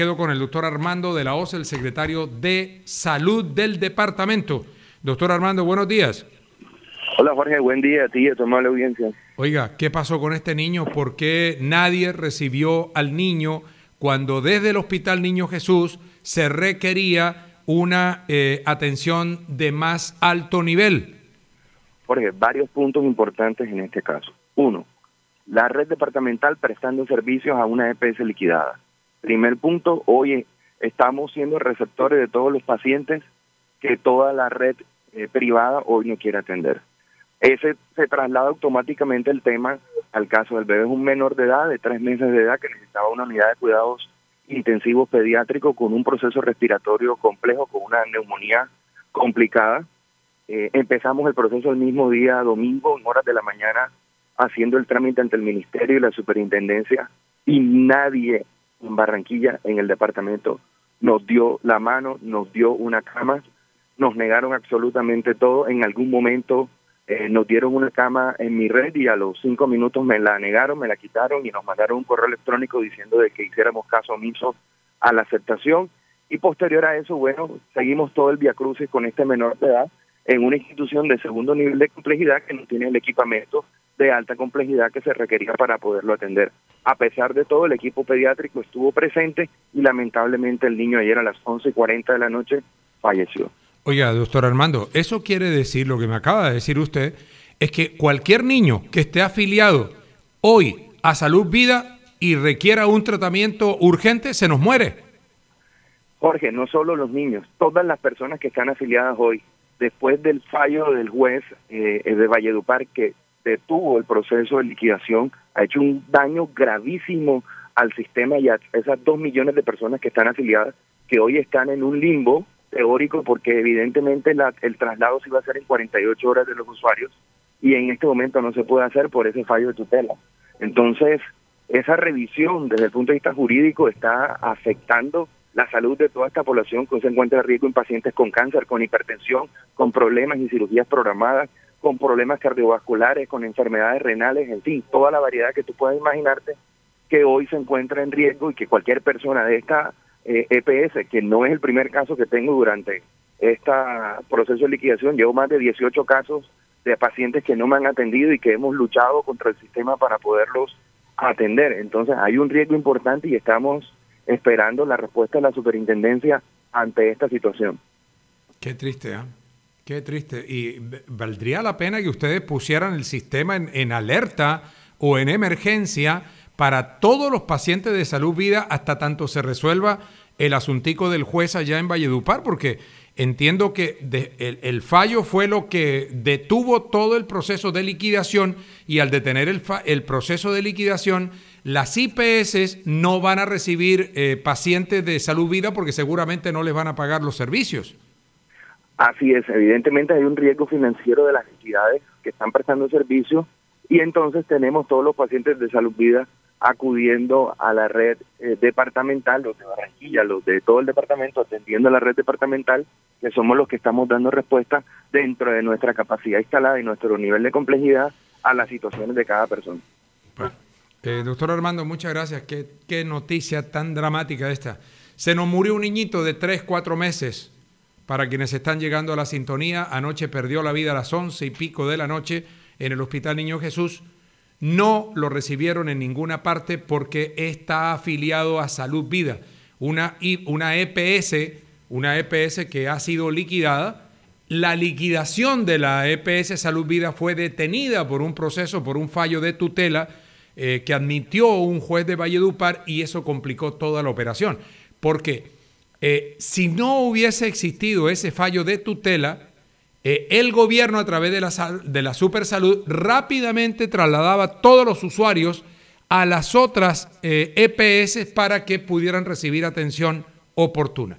Quedo con el doctor Armando de la Hoz, el secretario de Salud del departamento. Doctor Armando, buenos días. Hola Jorge, buen día a ti y a tu amable audiencia. Oiga, ¿qué pasó con este niño? ¿Por qué nadie recibió al niño cuando desde el Hospital Niño Jesús se requería una atención de más alto nivel? Jorge, varios puntos importantes en este caso. Uno, la red departamental prestando servicios a una EPS liquidada. Primer punto, hoy estamos siendo receptores de todos los pacientes que toda la red privada hoy no quiere atender. Ese se traslada automáticamente el tema al caso del bebé. Es un menor de edad, de 3 meses de edad, que necesitaba una unidad de cuidados intensivos pediátricos con un proceso respiratorio complejo, con una neumonía complicada. Empezamos el proceso el mismo día, domingo, en horas de la mañana, haciendo el trámite ante el Ministerio y la Superintendencia, y nadie en Barranquilla, en el departamento, nos dio la mano, nos dio una cama, nos negaron absolutamente todo. En algún momento nos dieron una cama en mi red y a los 5 minutos me la negaron, me la quitaron y nos mandaron un correo electrónico diciendo de que hiciéramos caso omiso a la aceptación. Y posterior a eso, bueno, seguimos todo el viacrucis con este menor de edad en una institución de segundo nivel de complejidad que no tiene el equipamiento de alta complejidad que se requería para poderlo atender. A pesar de todo, el equipo pediátrico estuvo presente y lamentablemente el niño ayer a las 11:40 de la noche falleció. Oiga, doctor Armando, eso quiere decir, lo que me acaba de decir usted, es que cualquier niño que esté afiliado hoy a Salud Vida y requiera un tratamiento urgente, se nos muere. Jorge, no solo los niños, todas las personas que están afiliadas hoy, después del fallo del juez de Valledupar que detuvo el proceso de liquidación, ha hecho un daño gravísimo al sistema y a esas 2 millones de personas que están afiliadas, que hoy están en un limbo teórico porque evidentemente el traslado se iba a hacer en 48 horas de los usuarios y en este momento no se puede hacer por ese fallo de tutela. Entonces, esa revisión desde el punto de vista jurídico está afectando la salud de toda esta población que se encuentra en riesgo en pacientes con cáncer, con hipertensión, con problemas y cirugías programadas, con problemas cardiovasculares, con enfermedades renales, en fin, toda la variedad que tú puedas imaginarte que hoy se encuentra en riesgo y que cualquier persona de esta EPS, que no es el primer caso que tengo durante este proceso de liquidación, llevo más de 18 casos de pacientes que no me han atendido y que hemos luchado contra el sistema para poderlos atender. Entonces hay un riesgo importante y estamos esperando la respuesta de la superintendencia ante esta situación. Qué triste, ¿eh? Qué triste. Y valdría la pena que ustedes pusieran el sistema en alerta o en emergencia para todos los pacientes de Salud Vida hasta tanto se resuelva el asuntico del juez allá en Valledupar, porque entiendo que el fallo fue lo que detuvo todo el proceso de liquidación y al detener el proceso de liquidación, las IPS no van a recibir pacientes de Salud Vida porque seguramente no les van a pagar los servicios. Así es, evidentemente hay un riesgo financiero de las entidades que están prestando servicio y entonces tenemos todos los pacientes de Salud Vida acudiendo a la red departamental, los de Barranquilla, los de todo el departamento, atendiendo a la red departamental, que somos los que estamos dando respuesta dentro de nuestra capacidad instalada y nuestro nivel de complejidad a las situaciones de cada persona. Bueno, doctor Armando, muchas gracias. Qué noticia tan dramática esta. Se nos murió un niñito de 3, 4 meses. Para quienes están llegando a la sintonía, anoche perdió la vida a las 11:00 de la noche en el Hospital Niño Jesús. No lo recibieron en ninguna parte porque está afiliado a Salud Vida, una EPS que ha sido liquidada. La liquidación de la EPS Salud Vida fue detenida por un proceso, por un fallo de tutela que admitió un juez de Valledupar y eso complicó toda la operación. Porque si no hubiese existido ese fallo de tutela, el gobierno a través de la Supersalud rápidamente trasladaba todos los usuarios a las otras EPS para que pudieran recibir atención oportuna.